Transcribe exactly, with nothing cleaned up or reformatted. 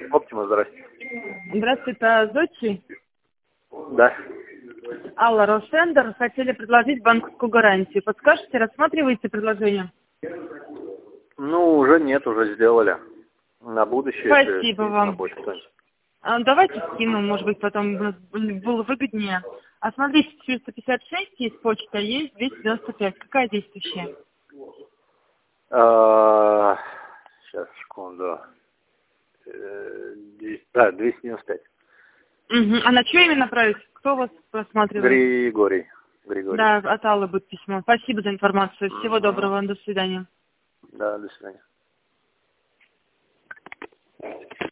Оптима, здрасте. Здравствуйте, это Зодчий. Да. Алла, Росендер. Хотели предложить банковскую гарантию. Подскажете, рассматриваете предложение? Ну, уже нет, уже сделали. На будущее. Спасибо вам. Что-нибудь. А, давайте скину, может быть, потом было выгоднее. А смотрите, четыреста пятьдесят шесть есть почта, есть двести девяносто пять. Какая действующая? А, сейчас, секунду. Э, двести Да, двести девяносто пять. Угу. А на что именно направить? Кто вас просматривает? Григорий. Григорий. Да, от Аллы будет письмо. Спасибо за информацию. Всего Угу. доброго. До свидания. Да, до свидания.